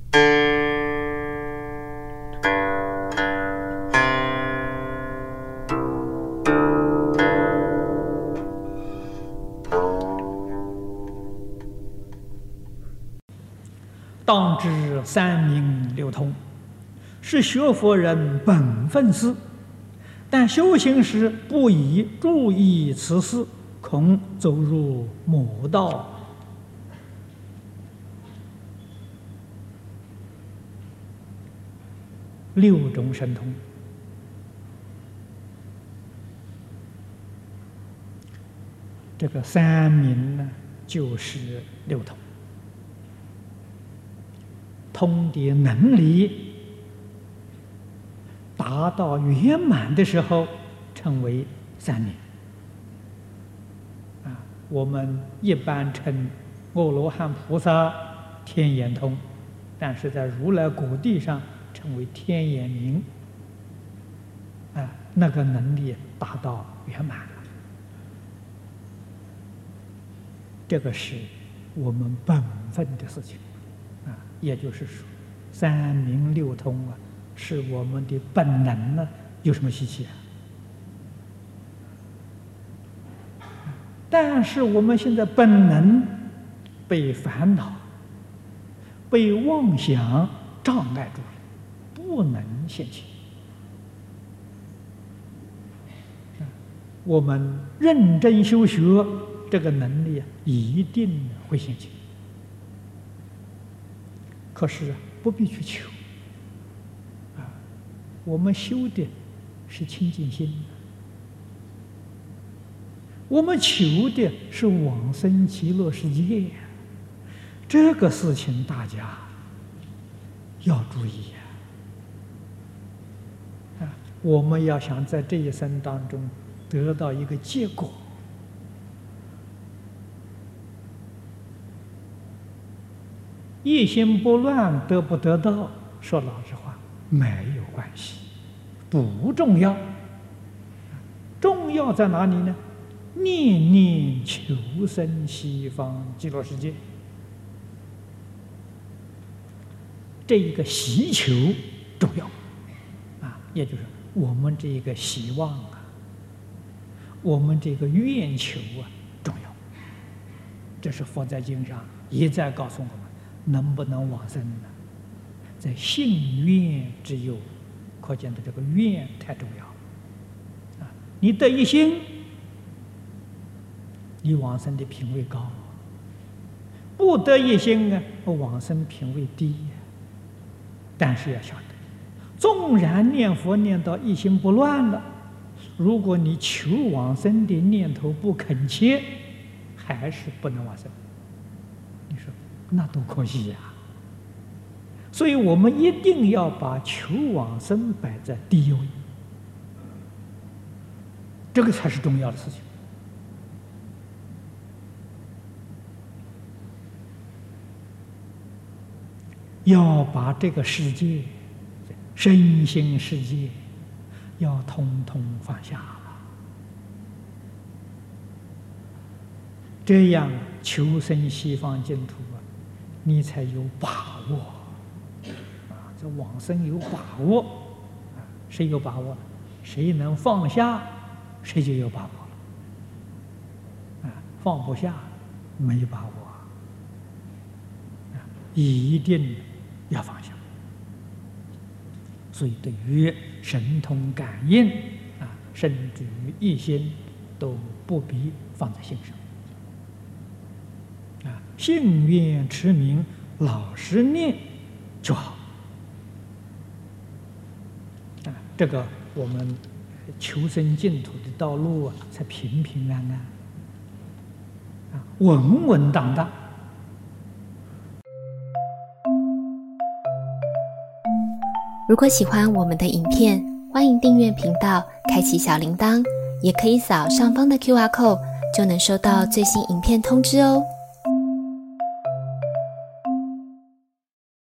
当知三明六通，是学佛人本分事，但修行时不宜注意此事，恐走入魔道。六种神通，这个三明呢，就是六通。通的能力达到圆满的时候，称为三明。我们一般称阿罗汉菩萨天眼通，但是在如来果地上称为天眼明。那个能力达到圆满了，这个是我们本分的事情。也就是说，三明六通是我们的本能呢，有什么稀奇啊？但是我们现在本能被烦恼、被妄想障碍住了，不能现前。我们认真修学，这个能力一定会现前。可是不必去求，我们修的是清净心，我们求的是往生极乐世界，这个事情大家要注意我们要想在这一生当中得到一个结果，一心不乱得不得到，说老实话没有关系，不重要。重要在哪里呢？念念求生西方极乐世界，这一个希求重要也就是我们这个希望我们这个愿求重要。这是佛在经上一再告诉我们，能不能往生呢？在信愿之忧，可见的这个愿太重要了你得一心，你往生的品位高；不得一心往生品位低。但是要晓得，纵然念佛念到一心不乱了，如果你求往生的念头不恳切，还是不能往生。你说那多可惜呀！所以我们一定要把求往生摆在第一位，这个才是重要的事情。要把这个世界、身心世界要通通放下了，这样求生西方净土你才有把握这往生有把握谁有把握？谁能放下，谁就有把握了放不下没把握一定要放下。所以对于神通感应甚至于一心都不必放在心上信愿持名，老实念就好这个我们求生净土的道路才平平安安稳稳当当。 如果喜欢我们的影片，欢迎订阅频道，开启小铃铛，也可以扫上方的 QR code， 就能收到最新影片通知哦。